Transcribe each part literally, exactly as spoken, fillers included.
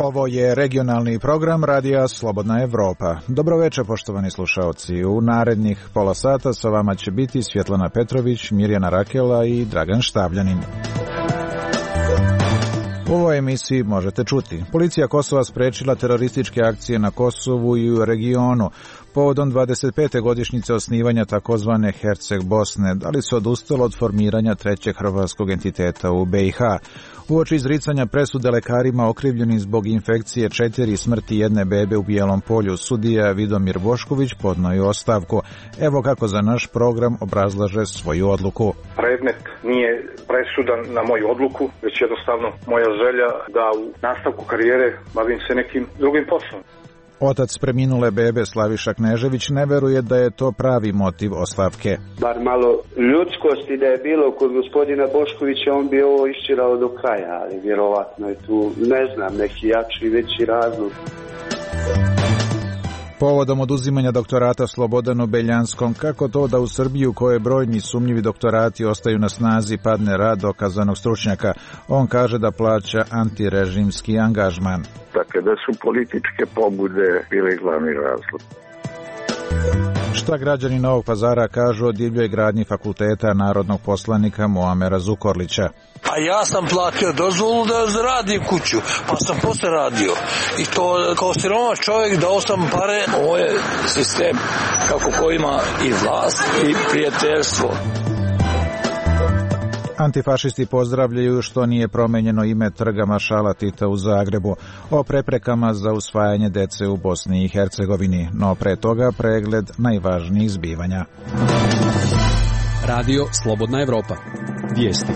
Ovo je regionalni program Radija Slobodna Evropa. Dobro večer, poštovani slušaoci. U narednih pola sata sa vama će biti Svjetlana Petrović, Mirjana Rakela i Dragan Štavljanin. U ovoj emisiji možete čuti. Policija Kosova sprečila terorističke akcije na Kosovu i u regionu. Povodom dvadeset pete godišnjice osnivanja takozvane Herceg Bosne, da li se odustalo od formiranja trećeg hrvatskog entiteta u B i H? Uoči izricanja presude lekarima okrivljeni zbog infekcije četiri i smrti jedne bebe u Bijelom Polju, sudija Vidomir Bošković podnio je ostavku. Evo kako za naš program obrazlaže svoju odluku. Predmet nije presudan na moju odluku, već jednostavno moja želja da u nastavku karijere bavim se nekim drugim poslom. Otac preminule bebe Slaviša Knežević ne veruje da je to pravi motiv ostavke. Bar malo ljudskosti da je bilo kod gospodina Boškovića, on bi ovo iščirao do kraja, ali vjerovatno je tu, ne znam, neki jači i veći razlog. Povodom oduzimanja doktorata Slobodanu Beljanskom, kako to da u Srbiji u kojoj brojni sumnjivi doktorati ostaju na snazi padne rad dokazanog stručnjaka? On kaže da plaća antirežimski angažman. Dakle, da su političke pobude bile glavni razlog. Šta građani Novog Pazara kažu o divljoj gradnji fakulteta narodnog poslanika Muamera Zukorlića? A ja sam platio dozvolu da radim kuću, pa sam posle radio. I to kao siroma čovjek dao sam pare. Ovo je sistem kako ko ima i vlast i prijateljstvo. Antifašisti pozdravljaju što nije promenjeno ime trga Maršala Tita u Zagrebu, o preprekama za usvajanje dece u Bosni i Hercegovini, no pre toga pregled najvažnijih zbivanja. Radio Slobodna Evropa. Vijesti.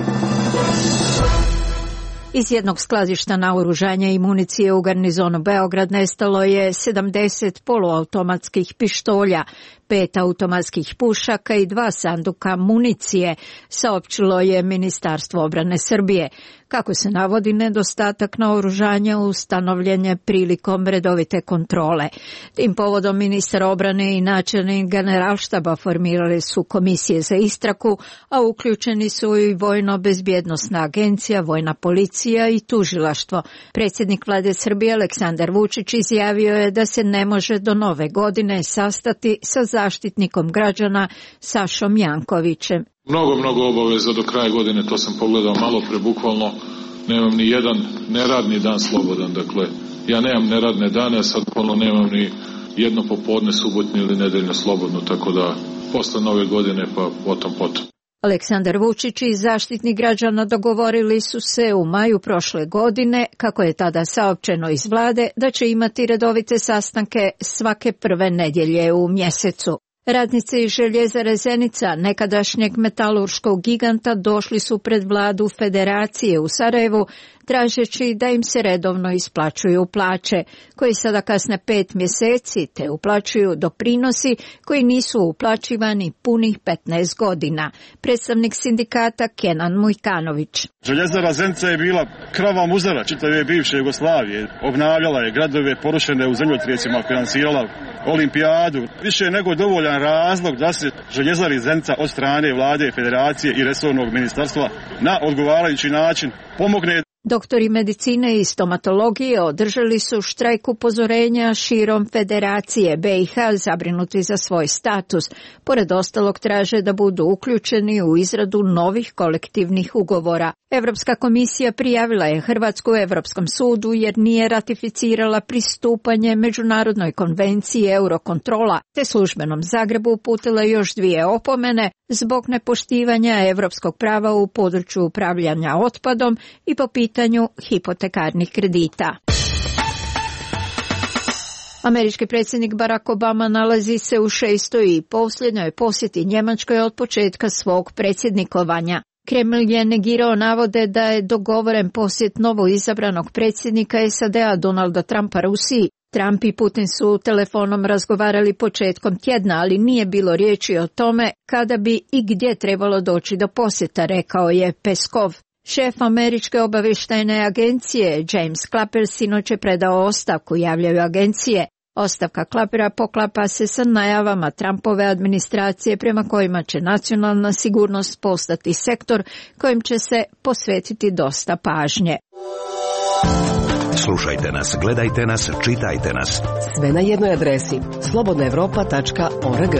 Iz jednog skladišta naoružanja i municije u garnizonu Beograd nestalo je sedamdeset poluautomatskih pištolja, pet automatskih pušaka i dva sanduka municije, saopćilo je Ministarstvo obrane Srbije. Kako se navodi, nedostatak naoružanja ustanovljen je prilikom redovite kontrole. Tim povodom ministar obrane i načelnik generalštaba formirali su komisije za istragu, a uključeni su i vojno-bezbjednosna agencija, vojna policija i tužilaštvo. Predsjednik vlade Srbije Aleksandar Vučić izjavio je da se ne može do nove godine sastati sa zaštitnikom građana Sašom Jankovićem. Mnogo, mnogo obaveza do kraja godine, to sam pogledao malo pre, bukvalno nemam ni jedan neradni dan slobodan, dakle ja nemam neradne dane, a sad bukvalno nemam ni jedno popodne, subotnje ili nedeljno slobodno, tako da posle nove godine pa potom potom. Aleksandar Vučić i zaštitnik građana dogovorili su se u maju prošle godine, kako je tada saopćeno iz vlade, da će imati redovite sastanke svake prve nedjelje u mjesecu. Radnici Željezare Zenica, nekadašnjeg metalurškog giganta, došli su pred vladu Federacije u Sarajevu, tražeći da im se redovno isplaćuju plaće, koji sada kasne pet mjeseci, te uplaćuju doprinosi koji nisu uplaćivani punih petnaest godina. Predstavnik sindikata Kenan Mujkanović. Željezara Zenica je bila krava muzara čitave bivše Jugoslavije. Obnavljala je gradove porušene u zemljotrijesima, finansirala olimpijadu. Više je nego dovoljan razlog da se Željezari Zenica od strane vlade, Federacije i resornog ministarstva na odgovarajući način pomogne. Doktori medicine i stomatologije održali su štrajk upozorenja širom Federacije B i H, zabrinuti za svoj status. Pored ostalog traže da budu uključeni u izradu novih kolektivnih ugovora. Evropska komisija prijavila je Hrvatsku Evropskom sudu jer nije ratificirala pristupanje Međunarodnoj konvenciji Eurokontrola, te službenom Zagrebu uputila još dvije opomene zbog nepoštivanja evropskog prava u području upravljanja otpadom i po pitanju hipotekarnih kredita. Američki predsjednik Barack Obama nalazi se u šestoj i posljednjoj posjeti Njemačkoj od početka svog predsjednikovanja. Kreml je negirao navode da je dogovoren posjet novo izabranog predsjednika S A D-a Donalda Trumpa Rusiji. Trump i Putin su telefonom razgovarali početkom tjedna, ali nije bilo riječi o tome kada bi i gdje trebalo doći do posjeta, rekao je Peskov. Šef američke obavještajne agencije James Clapper sinoć je predao ostavku, javljaju agencije. Ostavka Clappera poklapa se sa najavama Trumpove administracije prema kojima će nacionalna sigurnost postati sektor kojim će se posvetiti dosta pažnje. Slušajte nas, gledajte nas, čitajte nas. Sve na jednoj adresi slobodna evropa tačka org.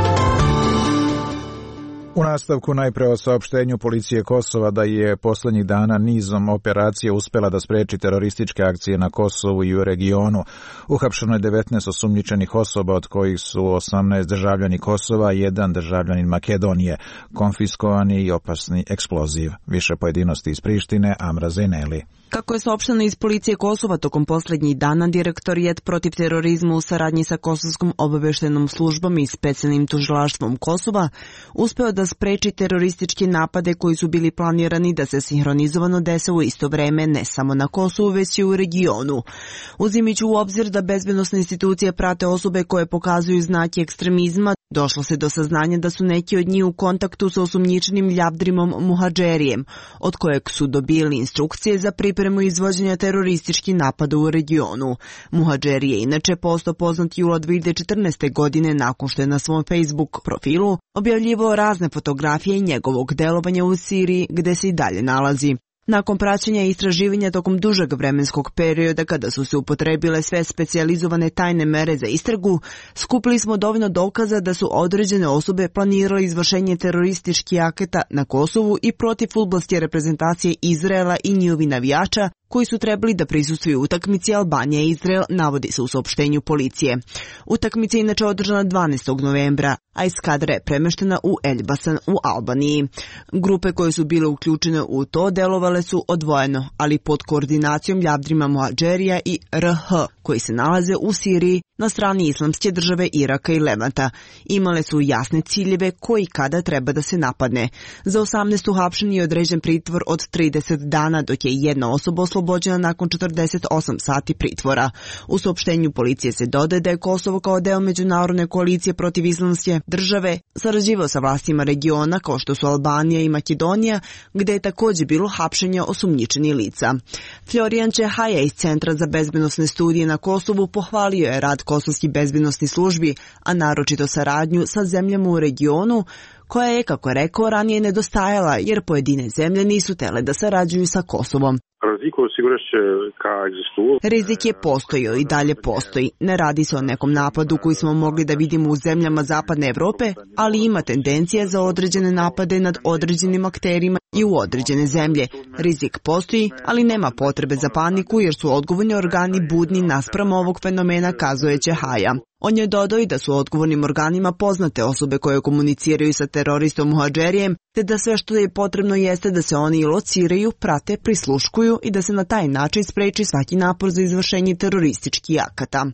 U nastavku najpre o saopštenju policije Kosova da je poslednjih dana nizom operacije uspela da spreči terorističke akcije na Kosovu i u regionu. Uhapšeno je devetnaest osumnjičenih osoba, od kojih su osamnaest državljani Kosova i jedan državljanin Makedonije. Konfiskovani i opasni eksploziv. Više pojedinosti iz Prištine, Amra Zejneli. Kako je saopšteno iz policije Kosova, tokom poslednjih dana Direktorijat protiv terorizma u saradnji sa Kosovskom obaveštenom službom i specijalnim tužilaštvom Kosova uspeo da spreči terorističke napade koji su bili planirani da se sinhronizovano dese u isto vreme ne samo na Kosovu, već i u regionu. Uzimajući u obzir da bezbednosne institucije prate osobe koje pokazuju znake ekstremizma, došlo se do saznanja da su neki od njih u kontaktu sa osumnjičenim Ljavdrimom Muhadžerijem, od kojeg su dobili instrukcije za pripremu izvođenja terorističkih napada u regionu. Muhadžeri je inače postao poznat jula dve hiljade četrnaeste. godine nakon što je na svom Facebook profilu objavljivao razne fotografije njegovog delovanja u Siriji, gde se i dalje nalazi. Nakon praćenja i istraživanja tokom dužeg vremenskog perioda kada su se upotrebile sve specijalizovane tajne mere za istragu, skupili smo dovoljno dokaza da su određene osobe planirale izvršenje terorističkih akata na Kosovu i protiv fudbalske reprezentacije Izraela i njihovi navijača koji su trebali da prisustvuju utakmici Albanija i Izrael, navodi se u saopštenju policije. Utakmica je inače održana dvanaestog novembra, a eskadra je premeštena u Elbasan u Albaniji. Grupe koje su bile uključene u to delovale su odvojeno, ali pod koordinacijom Ljavdrima Muhadžerija i R H, koji se nalaze u Siriji na strani Islamske države Iraka i Levanta. Imale su jasne ciljeve koji kada treba da se napadne. Za osamnaest uhapšeni je određen pritvor od trideset dana, dok je jedna osoba oslobođena nakon četrdeset osam sati pritvora. U saopštenju policije se dodaje da je Kosovo kao deo međunarodne koalicije protiv Islamske države sarađivao sa vlastima regiona kao što su Albanija i Makedonija, gde je takođe bilo hapšenja osumnjičenih lica. Florijan Čehaja iz Centra za bezbednosne studije na Kosovu pohvalio je rad kosovskih bezbednosnih službi, a naročito saradnju sa zemljama u regionu, koja je, kako je rekao, ranije nedostajala jer pojedine zemlje nisu tele da sarađuju sa Kosovom. Rizik je postojao i dalje postoji. Ne radi se o nekom napadu koji smo mogli da vidimo u zemljama Zapadne Evrope, ali ima tendencija za određene napade nad određenim akterima i u određene zemlje. Rizik postoji, ali nema potrebe za paniku jer su odgovorni organi budni naspram ovog fenomena, kazuje Čehaja. On je dodao i da su odgovornim organima poznate osobe koje komuniciraju sa teroristom Muhadžerijem, te da sve što je potrebno jeste da se oni lociraju, prate, prisluškuju i da se na taj način spreči svaki napor za izvršenje terorističkih akata.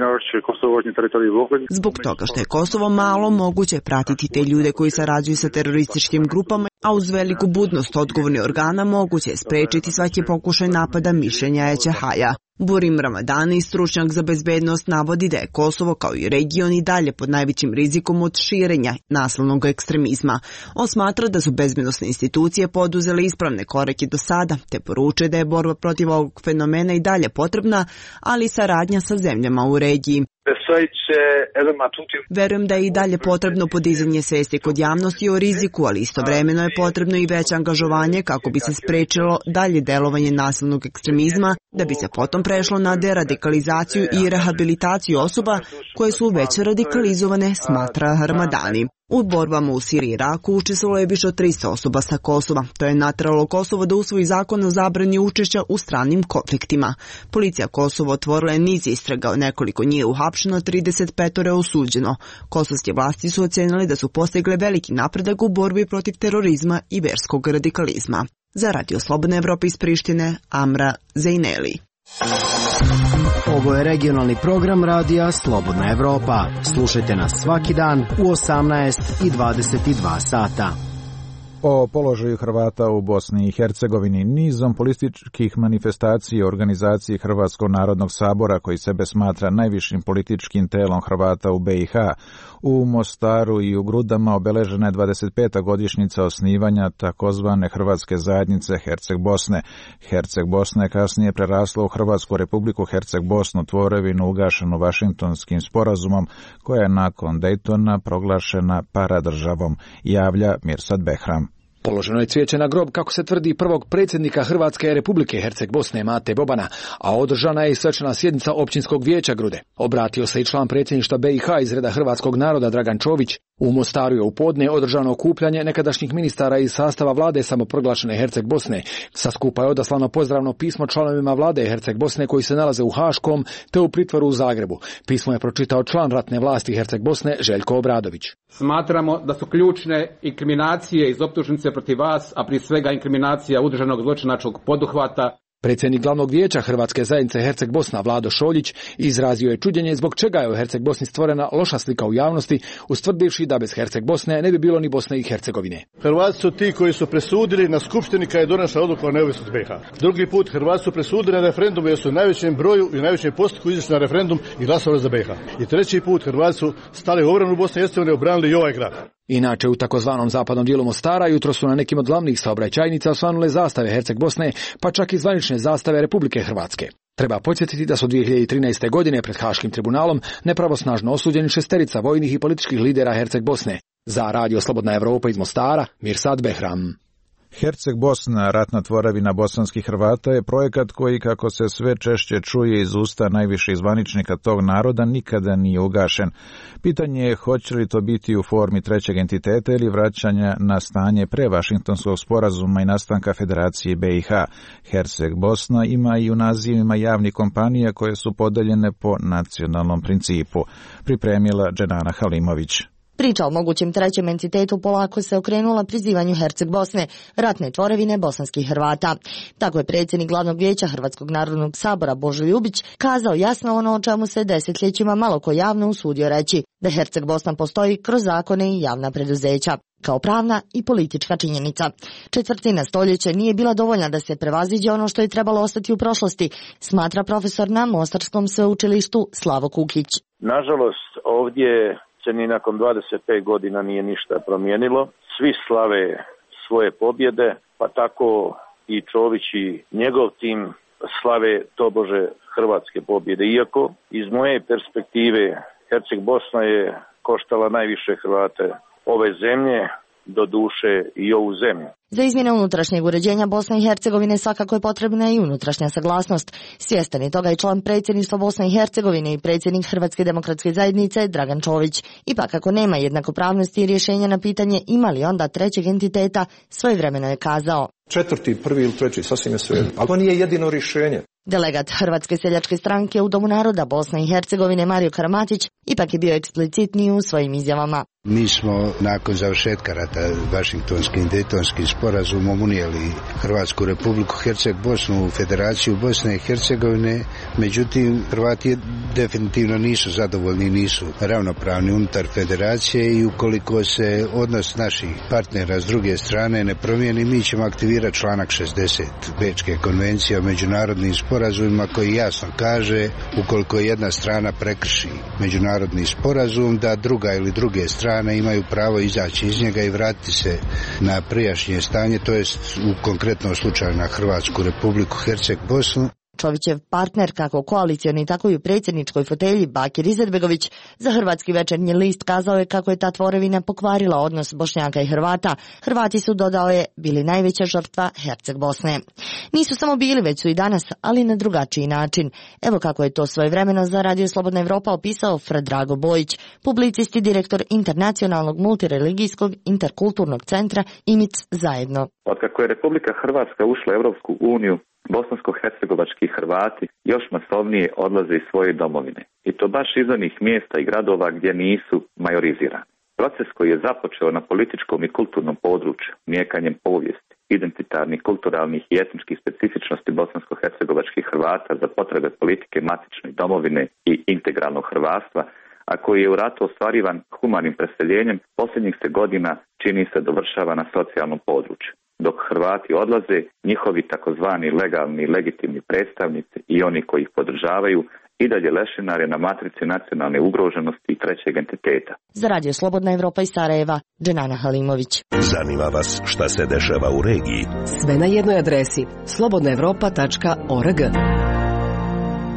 Zbog toga što je Kosovo malo, moguće pratiti te ljude koji sarađuju sa terorističkim grupama, a uz veliku budnost odgovornih organa moguće je sprečiti svaki pokušaj napada, mišljenja je Čehaja. Burim Ramadani, stručnjak za bezbednost, navodi da je Kosovo kao i region i dalje pod najvećim rizikom od širenja nasilnog ekstremizma. On smatra da su bezbednosne institucije poduzele ispravne korake do sada, te poručuje da je borba protiv ovog fenomena i dalje potrebna, ali i saradnja sa zemljama u regiji. Verujem da je i dalje potrebno podizanje svesti kod javnosti o riziku, ali istovremeno je potrebno i veće angažovanje kako bi se sprečilo dalje delovanje nasilnog ekstremizma, da bi se potom prešlo na deradikalizaciju i rehabilitaciju osoba koje su već radikalizovane, smatra Ramadani. U borbama u Siriji i Iraku učestvovalo je više od tristo osoba sa Kosova. To je nateralo Kosovo da usvoji zakon o zabrani učešća u stranim konfliktima. Policija Kosova otvorila je niz istraga, nekoliko njih je uhapšeno, trideset pet je osuđeno. Kosovske vlasti su ocenili da su postigle veliki napredak u borbi protiv terorizma i verskog radikalizma. Za Radio Slobodna Evropa iz Prištine, Amra Zejneli. Ovo je regionalni program radija Slobodna Evropa. Slušajte nas svaki dan u osamnaest i dvadeset dva sata. O položaju Hrvata u Bosni i Hercegovini, nizom političkih manifestacija u organizaciji Hrvatskog narodnog sabora, koji sebe smatra najvišim političkim telom Hrvata u be i ha, u Mostaru i u Grudama obeležena je dvadeset peta godišnjica osnivanja takozvane Hrvatske zajednice Herceg Bosne. Herceg Bosna je kasnije prerasla u Hrvatsku republiku Herceg Bosnu, tvorevinu ugašenu Vašingtonskim sporazumom, koja je nakon Dejtona proglašena paradržavom, javlja Mirsad Behram. Položeno je cvijeće na grob, kako se tvrdi, prvog predsjednika Hrvatske Republike Herceg Bosne Mate Bobana, a održana je i svečana sjednica općinskog vijeća Grude. Obratio se i član predsjedništva B i H iz reda hrvatskog naroda Dragan Čović. U Mostaru je u podne održano okupljanje nekadašnjih ministara iz sastava vlade samoproglašene Herceg Bosne. Sa skupa je odaslano pozdravno pismo članovima vlade Herceg Bosne koji se nalaze u Haškom te u pritvoru u Zagrebu. Pismo je pročitao član ratne vlasti Herceg Bosne Željko Obradović. Smatramo da su ključne inkriminacije iz optužnice protiv vas, a prije svega inkriminacija udruženog zločinačkog poduhvata. Predsjednik glavnog vijeća Hrvatske zajednice Herceg Bosna Vlado Šoljić izrazio je čuđenje zbog čega je u Herceg Bosni stvorena loša slika u javnosti, ustvrdivši da bez Herceg Bosne ne bi bilo ni Bosne i Hercegovine. Hrvati su ti koji su presudili na skupštini kada je donesena odluka o neovisnosti B i H. Drugi put Hrvati su presudili na referendumu jer su u najvećem broju i u najvećem postupku izašli na referendum i glasovali za B i H. I treći put Hrvati su stali u obranu Bosne i Hercegovine i obranili i ovaj grad. Inače, u takozvanom zapadnom dijelu Mostara jutro su na nekim od glavnih saobraćajnica osvanule zastave Herceg Bosne, pa čak i zvanične zastave Republike Hrvatske. Treba podsjetiti da su dvije hiljade trinaeste. godine pred Haškim tribunalom nepravosnažno osuđeni šesterica vojnih i političkih lidera Herceg Bosne. Za Radio Slobodna Evropa iz Mostara, Mirsad Behram. Herceg Bosna, ratna tvorevina bosanskih Hrvata, je projekat koji, kako se sve češće čuje iz usta najviših zvaničnika tog naroda, nikada nije ugašen. Pitanje je hoće li to biti u formi trećeg entiteta ili vraćanja na stanje pre Vašingtonskog sporazuma i nastanka Federacije B i H. Herceg Bosna ima i u nazivima javnih kompanija koje su podeljene po nacionalnom principu. Pripremila Dženana Halimović. Priča o mogućem trećem entitetu polako se okrenula prizivanju Herceg Bosne, ratne tvorevine bosanskih Hrvata. Tako je predsjednik glavnog vijeća Hrvatskog narodnog sabora Božo Ljubić kazao jasno ono o čemu se desetljećima malo ko javno usudio reći, da Herceg Bosna postoji kroz zakone i javna preduzeća, kao pravna i politička činjenica. Četvrtina stoljeća nije bila dovoljna da se prevaziđe ono što je trebalo ostati u prošlosti, smatra profesor na Mostarskom sveučilištu Slavo Kukić. Nažalost, ovdje se ni nakon dvadeset pet godina nije ništa promijenilo. Svi slave svoje pobjede, pa tako i Čović i njegov tim slave tobože hrvatske pobjede. Iako iz moje perspektive Herceg Bosna je koštala najviše Hrvate ove zemlje, do duše i ovu zemlju. Za izmjene unutrašnjeg uređenja Bosne i Hercegovine svakako je potrebna i unutrašnja saglasnost. Svjestan je toga i član predsjedništva Bosne i Hercegovine i predsjednik Hrvatske demokratske zajednice Dragan Čović. Ipak ako nema jednakopravnosti i rješenja na pitanje ima li onda trećeg entiteta, svojevremeno je kazao. Četvrti, prvi ili treći, sasvim je sve. Ali to nije jedino rješenje. Delegat Hrvatske seljačke stranke u Domu naroda Bosne i Hercegovine Mario Karamatić ipak je bio eksplicitniji u svojim izjavama. Mi smo nakon završetka rata Vašingtonskim i Dejtonskim sporazumom unijeli Hrvatsku republiku Herceg Bosnu u Federaciju Bosne i Hercegovine, međutim Hrvati definitivno nisu zadovoljni, nisu ravnopravni unutar federacije i ukoliko se odnos naših partnera s druge strane ne promijeni, mi ćemo aktivirati članak šezdeset Bečke konvencije o međunarodnim sporazumima koji jasno kaže ukoliko jedna strana prekrši međunarodni sporazum da druga ili druge strane imaju pravo izaći iz njega i vratiti se na prijašnje stanje, to jest u konkretnom slučaju na Hrvatsku republiku Herceg Bosnu. Čovićev partner, kako koalicioni, tako i u predsjedničkoj fotelji Bakir Izetbegović, za Hrvatski večernji list kazao je kako je ta tvorevina pokvarila odnos Bošnjaka i Hrvata. Hrvati su, dodao je, bili najveća žrtva Herceg Bosne. Nisu samo bili, već su i danas, ali na drugačiji način. Evo kako je to svojevremeno za Radio Slobodna Evropa opisao Fredrago Bojić, publicist i direktor internacionalnog multireligijskog interkulturnog centra I M I C zajedno. Otkako je Republika Hrvatska ušla u Europsku uniju, bosansko-hercegovački Hrvati još masovnije odlaze iz svoje domovine. I to baš iz onih mjesta i gradova gdje nisu majorizirani. Proces koji je započeo na političkom i kulturnom području, mijekanjem povijesti, identitarnih, kulturalnih i etničkih specifičnosti bosansko-hercegovačkih Hrvata za potrebe politike matične domovine i integralnog hrvatstva, a koji je u ratu ostvarivan humanim preseljenjem, posljednjih se godina čini se dovršava na socijalnom području. Dok Hrvati odlaze, njihovi takozvani legalni i legitimni predstavnici i oni koji ih podržavaju i dalje lešinare na matrici nacionalne ugroženosti i trećeg entiteta. Za Radio Slobodna Evropa iz Sarajeva, Dženana Halimović. Zanima vas šta se dešava u regiji? Sve na jednoj adresi slobodna evropa tačka org.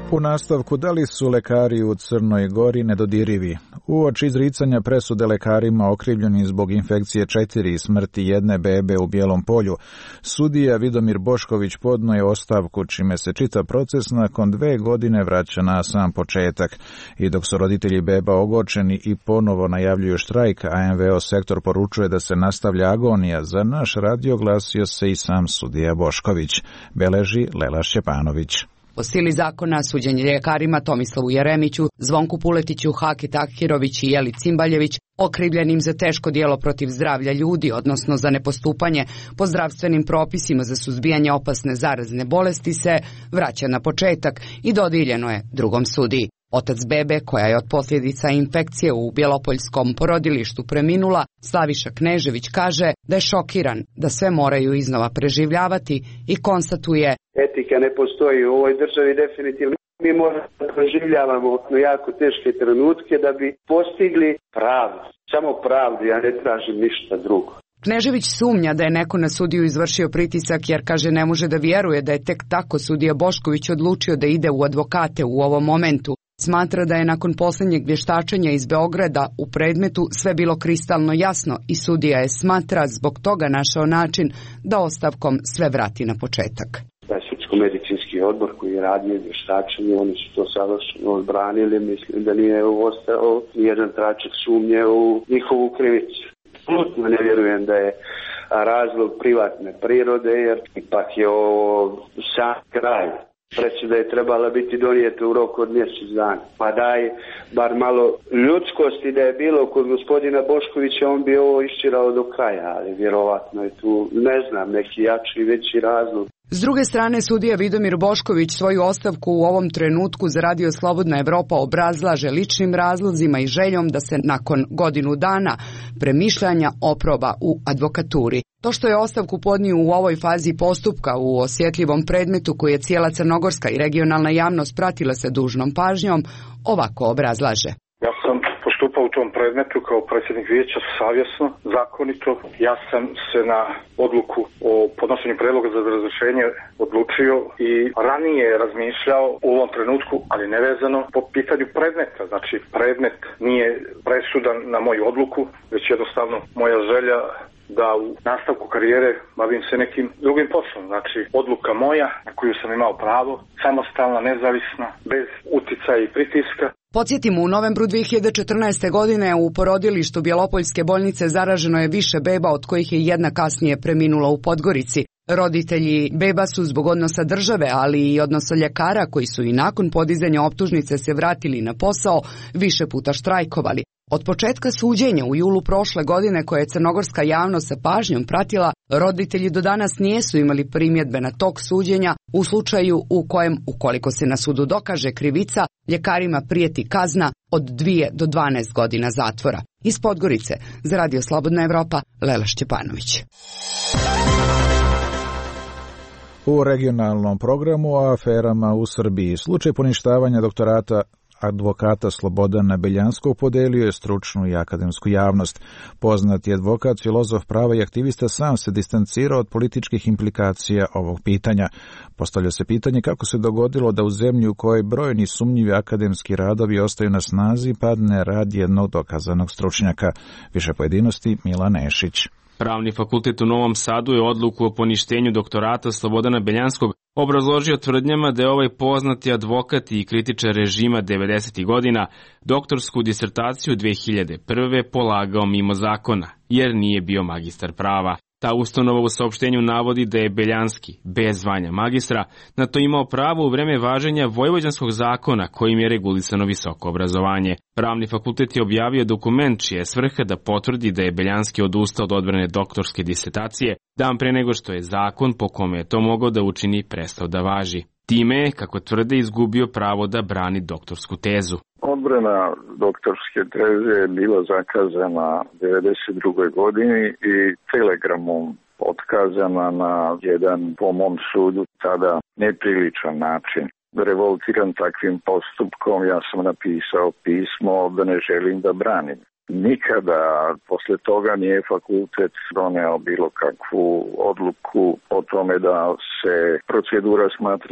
U nastavku, da li su lekari u Crnoj Gori nedodirivi? Uoči izricanja presude lekarima okrivljeni zbog infekcije četiri i smrti jedne bebe u Bijelom Polju, sudija Vidomir Bošković podno je ostavku, čime se čitav proces nakon dve godine vraća na sam početak. I dok su roditelji beba ogorčeni i ponovo najavljuju štrajk, a en ve o sektor poručuje da se nastavlja agonija, za naš radio glasio se i sam sudija Bošković, beleži Lela Šćepanović. Po sili zakona suđenje ljekarima Tomislavu Jeremiću, Zvonku Puletiću, Haki Tahirović i Jeli Cimbaljević, okrivljenim za teško djelo protiv zdravlja ljudi, odnosno za nepostupanje po zdravstvenim propisima za suzbijanje opasne zarazne bolesti, se vraća na početak i dodijeljeno je drugom sudiji. Otac bebe, koja je od posljedica infekcije u Bjelopoljskom porodilištu preminula, Slaviša Knežević, kaže da je šokiran da sve moraju iznova preživljavati i konstatuje: etika ne postoji u ovoj državi definitivno. Mi moramo da preživljavamo jako teške trenutke da bi postigli pravdu. Samo pravdu, ja ne tražim ništa drugo. Knežević sumnja da je neko na sudiju izvršio pritisak jer, kaže, ne može da vjeruje da je tek tako sudija Bošković odlučio da ide u advokate u ovom momentu. Smatra da je nakon posljednjeg vještačenja iz Beograda u predmetu sve bilo kristalno jasno i sudija je, smatra, zbog toga našao način da ostavkom sve vrati na početak. Taj sudsko-medicinski odbor koji je radio vještačenje, oni su to savršeno odbranili, mislim da nije ostao nijedan tračak sumnje u njihovu krivicu. Apsolutno ne vjerujem da je razlog privatne prirode, jer ipak je ovo sam kraj. Presuda je trebala biti donijeta u roku od mjesec dana. Pa daj bar malo ljudskosti da je bilo kod gospodina Boškovića, on bi ovo iščirao do kraja, ali vjerovatno je tu, ne znam, neki jači i veći razlog. S druge strane, sudija Vidomir Bošković svoju ostavku u ovom trenutku za Radio Slobodna Evropa obrazlaže ličnim razlozima i željom da se nakon godinu dana premišljanja oproba u advokaturi. To što je ostavku podnio u ovoj fazi postupka u osjetljivom predmetu koji je cijela crnogorska i regionalna javnost pratila sa dužnom pažnjom, ovako obrazlaže. Ja sam postupao u tom predmetu kao predsjednik vijeća savjesno, zakonito. Ja sam se na odluku o podnošenju predloga za razrješenje odlučio i ranije razmišljao u ovom trenutku, ali nevezano po pitanju predmeta. Znači, predmet nije presudan na moju odluku, već jednostavno moja želja da u nastavku karijere bavim se nekim drugim poslom. Znači, odluka moja na koju sam imao pravo, samostalna, nezavisna, bez uticaja i pritiska. Podsjetimo, u novembru dvije hiljade četrnaeste. godine u porodilištu Bjelopoljske bolnice zaraženo je više beba, od kojih je jedna kasnije preminula u Podgorici. Roditelji beba su zbog odnosa države, ali i odnosa ljekara koji su i nakon podizanja optužnice se vratili na posao, više puta štrajkovali. Od početka suđenja u julu prošle godine, koje je crnogorska javnost sa pažnjom pratila, roditelji do danas nijesu imali primjedbe na tok suđenja u slučaju u kojem, ukoliko se na sudu dokaže krivica, ljekarima prijeti kazna od dvije do dvanaest godina zatvora. Iz Podgorice, za Radio Slobodna Evropa, Lela Šćepanović. U regionalnom programu o aferama u Srbiji, slučaj poništavanja doktorata advokata Slobodana Beljanskog podelio je stručnu i akademsku javnost. Poznati advokat, filozof prava i aktivista sam se distancirao od političkih implikacija ovog pitanja. Postavlja se pitanje kako se dogodilo da u zemlji u kojoj brojni sumnjivi akademski radovi ostaju na snazi padne rad jednog dokazanog stručnjaka. Više pojedinosti Milan Nešić. Pravni fakultet u Novom Sadu je odluku o poništenju doktorata Slobodana Beljanskog obrazložio tvrdnjama da je ovaj poznati advokat i kritičar režima devedesetih godina doktorsku disertaciju dve hiljade prve. polagao mimo zakona, jer nije bio magistar prava. Ta ustanova u saopštenju navodi da je Beljanski, bez zvanja magistra, na to imao pravo u vreme važenja vojvođanskog zakona kojim je regulisano visoko obrazovanje. Pravni fakultet je objavio dokument čija je svrha da potvrdi da je Beljanski odustao od odbrane doktorske disertacije dan pre nego što je zakon po kome je to mogao da učini prestao da važi. Time je, kako tvrde, izgubio pravo da brani doktorsku tezu. Odbrana doktorske teze je bila zakazana u devedeset drugoj. godini i telegramom otkazana na jedan, po mom sudu, tada nepriličan način. Revoltiran takvim postupkom, ja sam napisao pismo da ne želim da branim. Nikada posle toga nije fakultet doneo bilo kakvu odluku o tome da se procedura smatra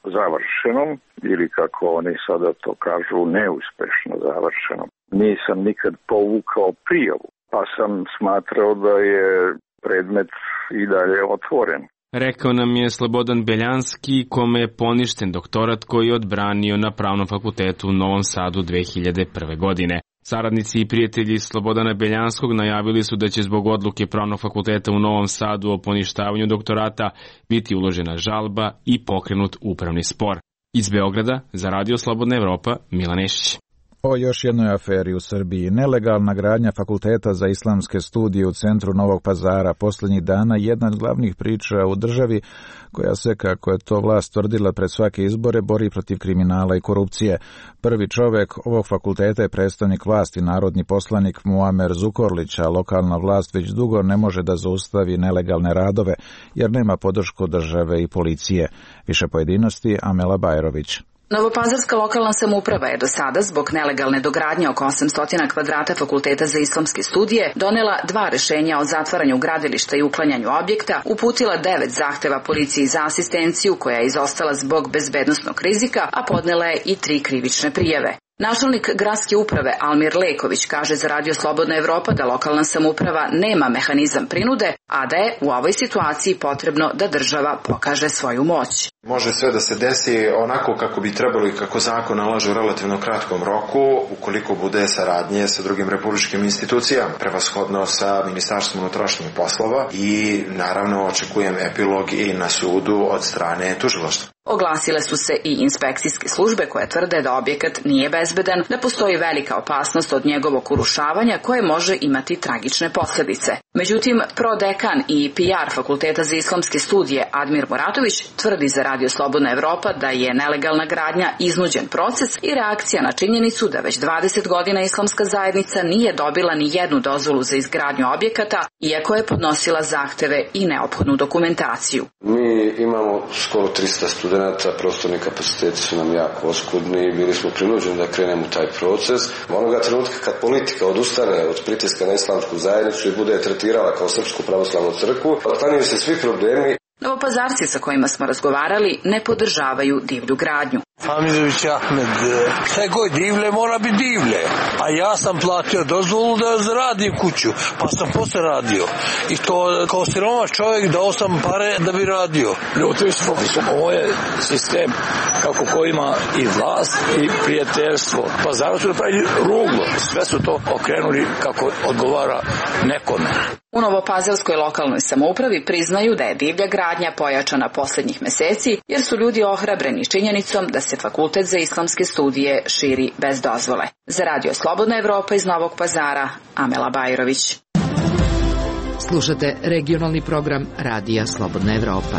završenom ili kako oni sada to kažu neuspešno završenom. Nisam nikad povukao prijavu, pa sam smatrao da je predmet i dalje otvoren. Rekao nam je Slobodan Beljanski, kome je poništen doktorat koji je odbranio na Pravnom fakultetu u Novom Sadu dve hiljade prve. godine. Saradnici i prijatelji Slobodana Beljanskog najavili su da će zbog odluke Pravnog fakulteta u Novom Sadu o poništavanju doktorata biti uložena žalba i pokrenut upravni spor. Iz Beograda za Radio Slobodna Evropa, Milan Nešić. O još jednoj aferi u Srbiji. Nelegalna gradnja Fakulteta za islamske studije u centru Novog Pazara posljednjih dana jedna od glavnih priča u državi koja se, kako je to vlast tvrdila pred svake izbore, bori protiv kriminala i korupcije. Prvi čovjek ovog fakulteta je predstavnik vlasti, narodni poslanik Muamer Zukorlić, a lokalna vlast već dugo ne može da zaustavi nelegalne radove jer nema podršku države i policije. Više pojedinosti Amela Bajrović. Novopazarska lokalna samouprava je do sada zbog nelegalne dogradnje oko osamsto kvadrata Fakulteta za islamske studije donela dva rešenja o zatvaranju gradilišta i uklanjanju objekta, uputila devet zahteva policiji za asistenciju koja je izostala zbog bezbednosnog rizika, a podnela je i tri krivične prijave. Načelnik gradske uprave Almir Leković kaže za Radio Slobodna Evropa da lokalna samouprava nema mehanizam prinude, a da je u ovoj situaciji potrebno da država pokaže svoju moć. Može sve da se desi onako kako bi trebalo i kako zakon nalaže u relativno kratkom roku, ukoliko bude saradnje sa drugim republičkim institucijama, prevashodno sa Ministarstvom unutrašnjih poslova i naravno očekujem epilog i na sudu od strane tužilaštva. Oglasile su se i inspekcijske službe koje tvrde da objekat nije bezbedan, da postoji velika opasnost od njegovog urušavanja koje može imati tragične posljedice. Međutim, prodekan i P R Fakulteta za islamske studije Admir Muratović tvrdi za Radio Slobodna Evropa da je nelegalna gradnja iznuđen proces i reakcija na činjenicu da već dvadeset godina islamska zajednica nije dobila ni jednu dozvolu za izgradnju objekata, iako je podnosila zahteve i neophodnu dokumentaciju. Mi imamo skoro tristo studenata, prostorni kapaciteti su nam jako oskudni i bili smo prinuđeni da krenemo u taj proces. Onoga trenutka kad politika odustane od pritiska na islamsku zajednicu i bude tretirala kao Srpsku pravoslavnu crkvu, otklanjaju se svi problemi. Novopazarci sa kojima smo razgovarali ne podržavaju divlju gradnju. Hamidović Ahmed, šta god divlje mora biti divlje, a ja sam platio dozvolu da zaradim kuću, pa sam posle radio i to kao siroma čovjek dao sam pare da bi radio. Ljuti smo, ovo je sistem kako ko ima i vlast i prijateljstvo, pa zato su napravili ruglo, sve su to okrenuli kako odgovara nekome. U Novopazarskoj lokalnoj samoupravi priznaju da je divlja gradnja pojačana posljednjih meseci jer su ljudi ohrabreni činjenicom da se Fakultet za islamske studije širi bez dozvole. Za Radio Slobodna Evropa iz Novog Pazara, Amela Bajrović. Slušate regionalni program Radija Slobodna Evropa.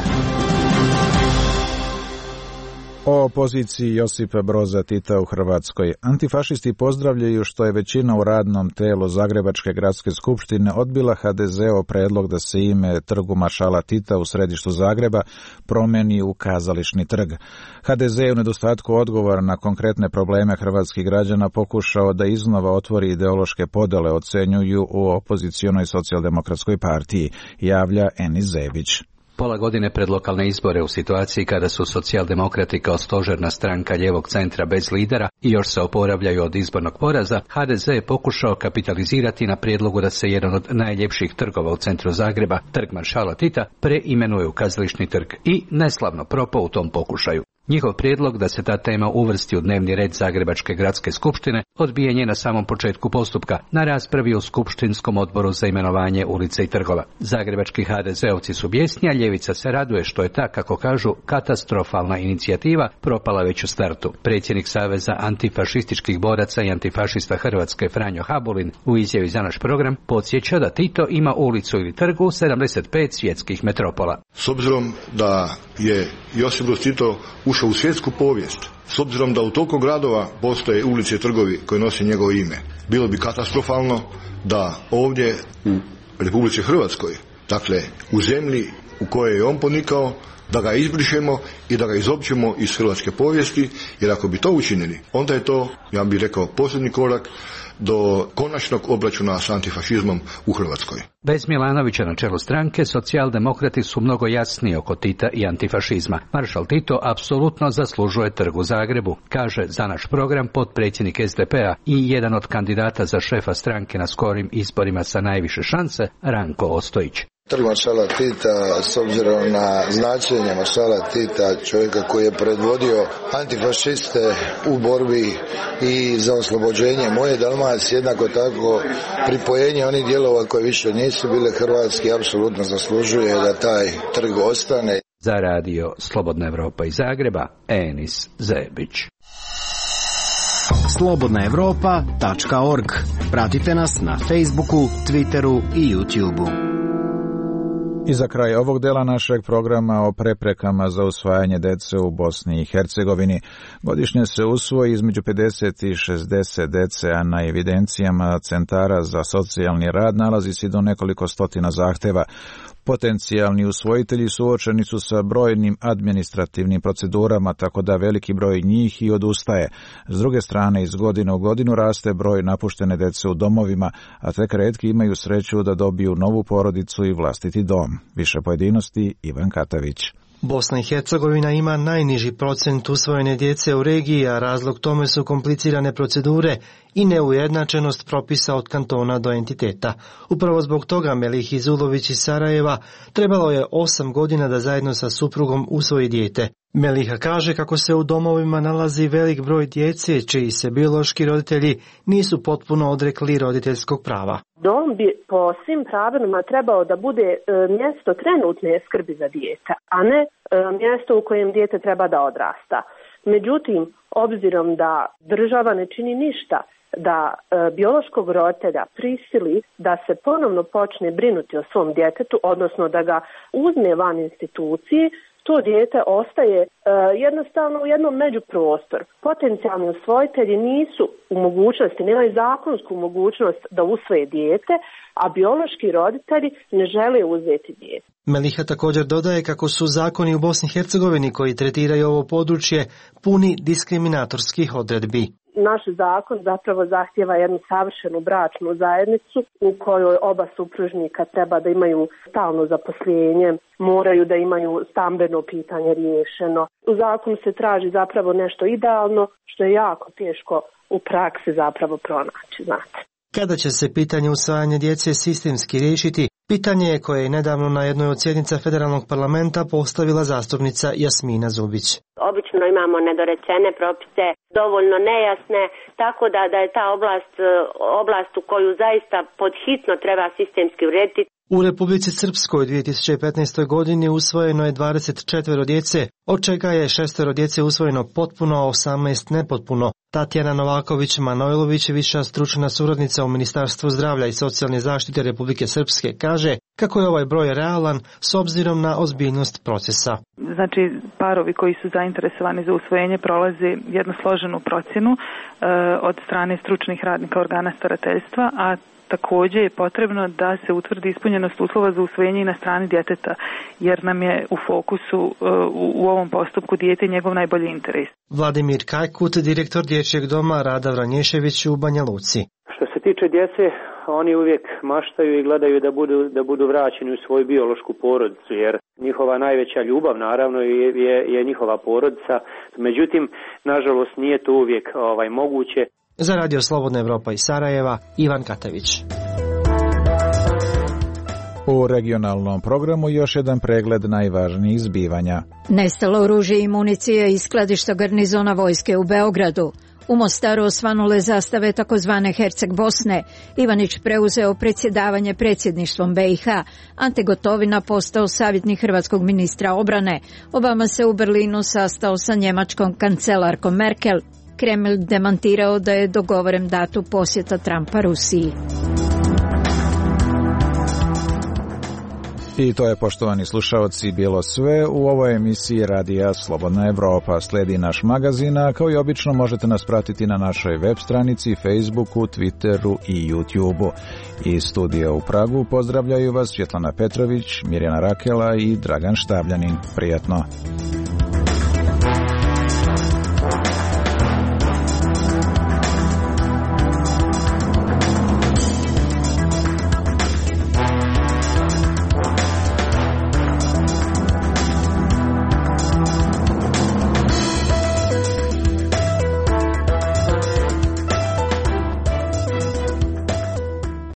O poziciji Josipa Broza Tita u Hrvatskoj. Antifašisti pozdravljaju što je većina u radnom telu Zagrebačke gradske skupštine odbila ha de zeov predlog da se ime trgu maršala Tita u središtu Zagreba promeni u kazališni trg. ha de ze u nedostatku odgovora na konkretne probleme hrvatskih građana pokušao da iznova otvori ideološke podele, ocenjuju u opozicionoj socijaldemokratskoj partiji, javlja Enis Zebić. Pola godine pred lokalne izbore u situaciji kada su socijaldemokrati kao stožerna stranka lijevog centra bez lidera i još se oporavljaju od izbornog poraza, ha de ze je pokušao kapitalizirati na prijedlogu da se jedan od najljepših trgova u centru Zagreba, trg maršala Tita, preimenuje u kazališni trg i neslavno propao u tom pokušaju. Njihov prijedlog da se ta tema uvrsti u dnevni red Zagrebačke gradske skupštine odbijen je na samom početku postupka na raspravi u skupštinskom odboru za imenovanje ulice i trgova. Zagrebački ha de zeovci su bijesni, a ljevica se raduje što je ta, kako kažu, katastrofalna inicijativa propala već u startu. Predsjednik Saveza antifašističkih boraca i antifašista Hrvatske Franjo Habulin u izjavi za naš program podsjeća da Tito ima ulicu ili trg u sedamdeset pet svjetskih metropola. S obzirom da je Josip Broz Tito ušao u svjetsku povijest, s obzirom da u toliko gradova postoje ulice i trgovi koji nose njegovo ime, bilo bi katastrofalno da ovdje u Republici Hrvatskoj, dakle u zemlji u kojoj je on ponikao, da ga izbrišemo i da ga izopćemo iz hrvatske povijesti, jer ako bi to učinili, onda je to, ja bih rekao, posljednji korak do konačnog obračuna s antifašizmom u Hrvatskoj. Bez Milanovića na čelu stranke, socijaldemokrati su mnogo jasniji oko Tita i antifašizma. Maršal Tito apsolutno zaslužuje trg u Zagrebu, kaže za naš program potpredsjednik es de pe a i jedan od kandidata za šefa stranke na skorim izborima sa najviše šanse, Ranko Ostojić. Trg maršala Tita, s obzirom na značenje maršala Tita, čovjeka koji je predvodio antifašiste u borbi i za oslobođenje moje Dalmacije, jednako tako pripojenje onih dijelova koje više nisu bile hrvatski, apsolutno zaslužuje da taj trg ostane. Za radio Slobodna Evropa iz Zagreba, Enis Zebić. slobodna evropa tačka org. Pratite nas na Facebooku, Twitteru i YouTubeu. I za kraj ovog dela našeg programa o preprekama za usvajanje dece u Bosni i Hercegovini. Godišnje se usvoji između pedeset i šezdeset dece, a na evidencijama centara za socijalni rad nalazi se do nekoliko stotina zahteva. Potencijalni usvojitelji suočeni su sa brojnim administrativnim procedurama, tako da veliki broj njih i odustaje. S druge strane, iz godine u godinu raste broj napuštene dece u domovima, a tek retki imaju sreću da dobiju novu porodicu i vlastiti dom. Više pojedinosti, Ivan Katavić. Bosna i Hercegovina ima najniži procent usvojene djece u regiji, a razlog tome su komplicirane procedure i neujednačenost propisa od kantona do entiteta. Upravo zbog toga Melih Izulović iz Sarajeva trebalo je osam godina da zajedno sa suprugom usvoji dijete. Meliha kaže kako se u domovima nalazi velik broj djece čiji se biološki roditelji nisu potpuno odrekli roditeljskog prava. Dom bi po svim pravilima trebao da bude e, mjesto trenutne skrbi za dijete, a ne e, mjesto u kojem dijete treba da odrasta. Međutim, obzirom da država ne čini ništa da e, biološkog roditelja prisili da se ponovno počne brinuti o svom djetetu, odnosno da ga uzme van institucije, to dijete ostaje e, jednostavno u jednom međuprostor. Potencijalni usvojitelji nisu u mogućnosti, nemaju zakonsku mogućnost da usvoje dijete, a biološki roditelji ne žele uzeti dijete. Meliha također dodaje kako su zakoni u Bosni i Hercegovini koji tretiraju ovo područje puni diskriminatorskih odredbi. Naš zakon zapravo zahtjeva jednu savršenu bračnu zajednicu u kojoj oba supružnika treba da imaju stalno zaposlenje, moraju da imaju stambeno pitanje riješeno. U zakonu se traži zapravo nešto idealno, što je jako teško u praksi zapravo pronaći, znate. Kada će se pitanje usvajanja djece sistemski riješiti, pitanje je koje je nedavno na jednoj od sjednica Federalnog parlamenta postavila zastupnica Jasmina Zubić. Obično imamo nedorečene propise, dovoljno nejasne, tako da, da je ta oblast, oblast u koju zaista podhitno treba sistemski urediti. U Republici Srpskoj u dvije tisuće petnaestoj. godini usvojeno je dvadeset četiri djece, od čega je šestero djece usvojeno potpuno, a osamnaest nepotpuno. Tatjana Novaković-Manojlović, viša stručna suradnica u Ministarstvu zdravlja i socijalne zaštite Republike Srpske, kaže kako je ovaj broj realan s obzirom na ozbiljnost procesa. Znači, parovi koji su zainteresovani za usvojenje prolaze jednu složenu procjenu e, od strane stručnih radnika organa starateljstva, a također je potrebno da se utvrdi ispunjenost uslova za usvojenje i na strani djeteta, jer nam je u fokusu uh, u, u ovom postupku dijete i njegov najbolji interes. Vladimir Kajkut, direktor Dječjeg doma Rada Vranješević u Banja Luci. Što se tiče djece, oni uvijek maštaju i gledaju da budu, da budu vraćeni u svoju biološku porodicu, jer njihova najveća ljubav naravno je, je, je njihova porodica. Međutim, nažalost nije to uvijek ovaj, moguće. Za Radio Slobodna Evropa iz Sarajeva, Ivan Katavić. U regionalnom programu još jedan pregled najvažnijih zbivanja. Nestalo oružje i municije iz skladišta garnizona vojske u Beogradu. U Mostaru osvanule zastave takozvane Herceg Bosne. Ivanić preuzeo predsjedavanje predsjedništvom be i ha. Ante Gotovina postao savjetnik hrvatskog ministra obrane. Obama se u Berlinu sastao sa njemačkom kancelarkom Merkel. Kreml demantirao da je dogovoren datum posjeta Trumpa Rusiji. I to je, poštovani slušaoci, bilo sve u ovoj emisiji Radija Slobodna Evropa. Sledi naš magazin, a kao i obično možete nas pratiti na našoj web stranici, Facebooku, Twitteru i YouTubeu. Iz studija u Pragu pozdravljaju vas Svjetlana Petrović, Mirjana Rakela i Dragan Štavljanin. Prijatno!